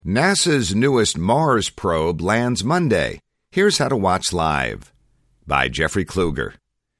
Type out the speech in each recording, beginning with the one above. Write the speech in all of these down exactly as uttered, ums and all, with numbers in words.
NASA's newest Mars probe lands Monday. Here's how to watch live. By Jeffrey Kluger.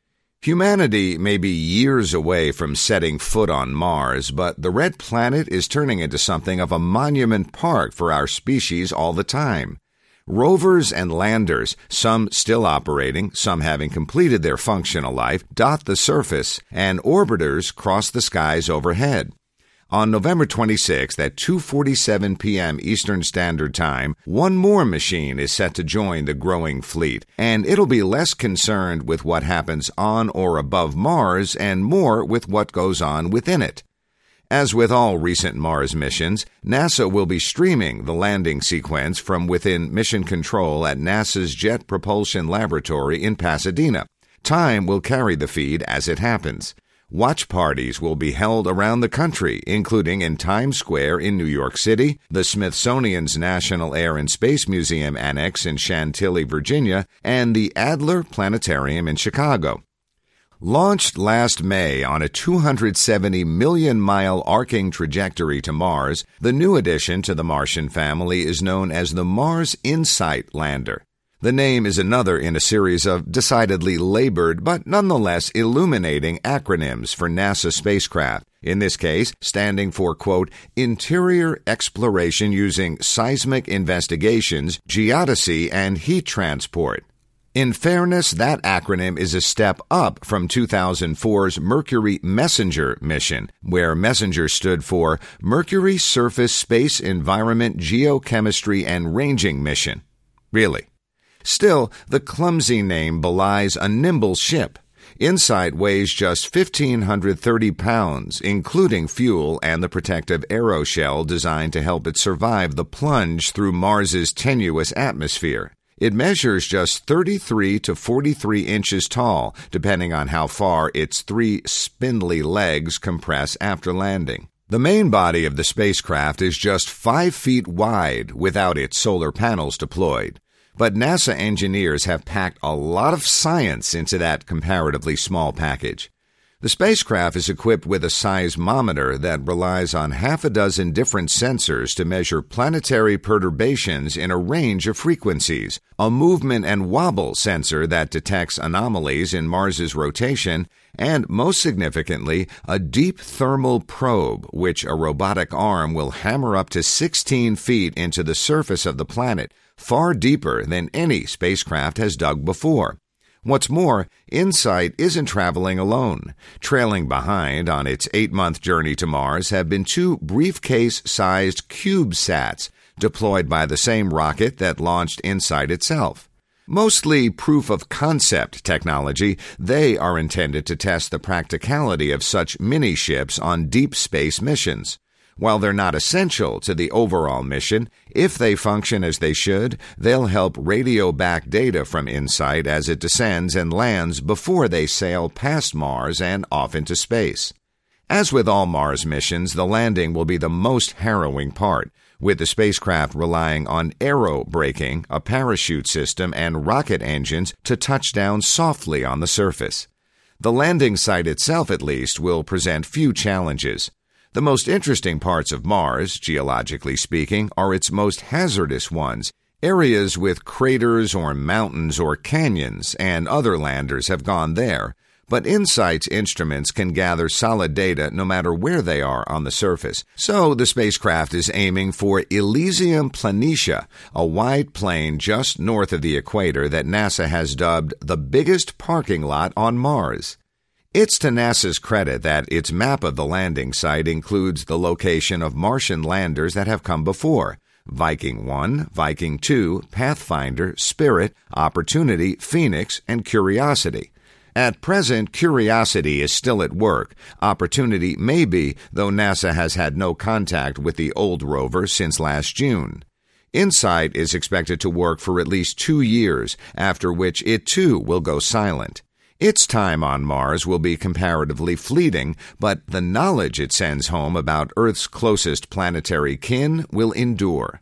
Humanity may be years away from setting foot on Mars, but the red planet is turning into something of a monument park for our species all the time. Rovers and landers, some still operating, some having completed their functional life, dot the surface, and orbiters cross the skies overhead. On November twenty-sixth at two forty-seven p.m. Eastern Standard Time, one more machine is set to join the growing fleet, and it'll be less concerned with what happens on or above Mars and more with what goes on within it. As with all recent Mars missions, NASA will be streaming the landing sequence from within mission control at NASA's Jet Propulsion Laboratory in Pasadena. Time will carry the feed as it happens. Watch parties will be held around the country, including in Times Square in New York City, the Smithsonian's National Air and Space Museum Annex in Chantilly, Virginia, and the Adler Planetarium in Chicago. Launched last May on a two hundred seventy million mile arcing trajectory to Mars, the new addition to the Martian family is known as the Mars InSight lander. The name is another in a series of decidedly labored but nonetheless illuminating acronyms for NASA spacecraft, in this case standing for, quote, Interior Exploration Using Seismic Investigations, Geodesy, and Heat Transport. In fairness, that acronym is a step up from two thousand four's Mercury Messenger mission, where Messenger stood for Mercury Surface Space Environment Geochemistry and Ranging Mission. Really. Still, the clumsy name belies a nimble ship. InSight weighs just one thousand five hundred thirty pounds, including fuel and the protective aeroshell designed to help it survive the plunge through Mars's tenuous atmosphere. It measures just thirty-three to forty-three inches tall, depending on how far its three spindly legs compress after landing. The main body of the spacecraft is just five feet wide without its solar panels deployed. But NASA engineers have packed a lot of science into that comparatively small package. The spacecraft is equipped with a seismometer that relies on half a dozen different sensors to measure planetary perturbations in a range of frequencies, a movement and wobble sensor that detects anomalies in Mars's rotation, and, most significantly, a deep thermal probe, which a robotic arm will hammer up to sixteen feet into the surface of the planet, far deeper than any spacecraft has dug before. What's more, InSight isn't traveling alone. Trailing behind on its eight-month journey to Mars have been two briefcase-sized CubeSats deployed by the same rocket that launched InSight itself. Mostly proof-of-concept technology, they are intended to test the practicality of such mini-ships on deep space missions. While they're not essential to the overall mission, if they function as they should, they'll help radio back data from InSight as it descends and lands before they sail past Mars and off into space. As with all Mars missions, the landing will be the most harrowing part, with the spacecraft relying on aerobraking, a parachute system, and rocket engines to touch down softly on the surface. The landing site itself, at least, will present few challenges. The most interesting parts of Mars, geologically speaking, are its most hazardous ones, areas with craters or mountains or canyons, and other landers have gone there. But InSight's instruments can gather solid data no matter where they are on the surface, so the spacecraft is aiming for Elysium Planitia, a wide plain just north of the equator that NASA has dubbed the biggest parking lot on Mars. It's to NASA's credit that its map of the landing site includes the location of Martian landers that have come before: Viking one, Viking two, Pathfinder, Spirit, Opportunity, Phoenix, and Curiosity. At present, Curiosity is still at work. Opportunity may be, though NASA has had no contact with the old rover since last June. InSight is expected to work for at least two years, after which it too will go silent. Its time on Mars will be comparatively fleeting, but the knowledge it sends home about Earth's closest planetary kin will endure.